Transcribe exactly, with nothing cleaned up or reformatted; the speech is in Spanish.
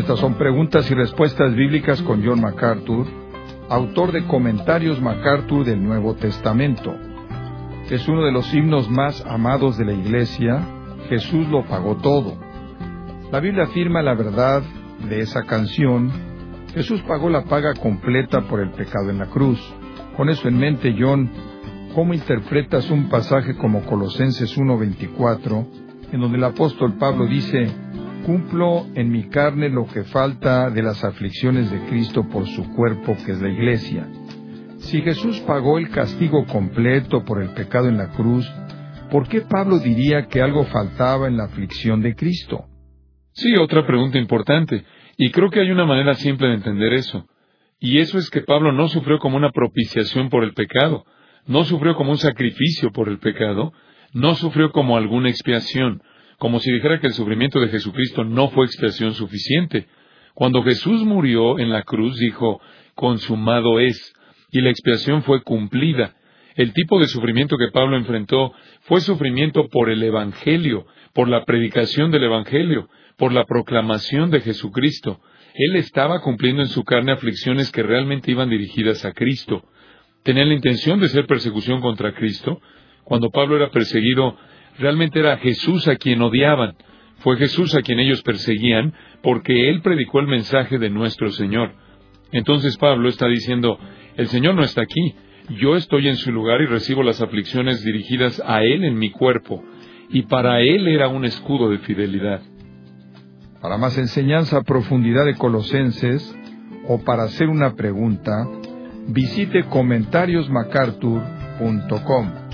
Estas son preguntas y respuestas bíblicas con John MacArthur, autor de Comentarios MacArthur del Nuevo Testamento. Es uno de los himnos más amados de la Iglesia. Jesús lo pagó todo. La Biblia afirma la verdad de esa canción. Jesús pagó la paga completa por el pecado en la cruz. Con eso en mente, John, ¿cómo interpretas un pasaje como Colosenses uno veinticuatro, en donde el apóstol Pablo dice: cumplo en mi carne lo que falta de las aflicciones de Cristo por su cuerpo, que es la Iglesia? Si Jesús pagó el castigo completo por el pecado en la cruz, ¿por qué Pablo diría que algo faltaba en la aflicción de Cristo? Sí, otra pregunta importante, y creo que hay una manera simple de entender eso. Y eso es que Pablo no sufrió como una propiciación por el pecado, no sufrió como un sacrificio por el pecado, no sufrió como alguna expiación, como si dijera que el sufrimiento de Jesucristo no fue expiación suficiente. Cuando Jesús murió en la cruz, dijo: consumado es, y la expiación fue cumplida. El tipo de sufrimiento que Pablo enfrentó fue sufrimiento por el Evangelio, por la predicación del Evangelio, por la proclamación de Jesucristo. Él estaba cumpliendo en su carne aflicciones que realmente iban dirigidas a Cristo. Tenía la intención de ser persecución contra Cristo. Cuando Pablo era perseguido, realmente era Jesús a quien odiaban. Fue Jesús a quien ellos perseguían, porque Él predicó el mensaje de nuestro Señor. Entonces Pablo está diciendo: el Señor no está aquí. Yo estoy en su lugar y recibo las aflicciones dirigidas a Él en mi cuerpo. Y para Él era un escudo de fidelidad. Para más enseñanza a profundidad de Colosenses, o para hacer una pregunta, visite comentarios macarthur punto com.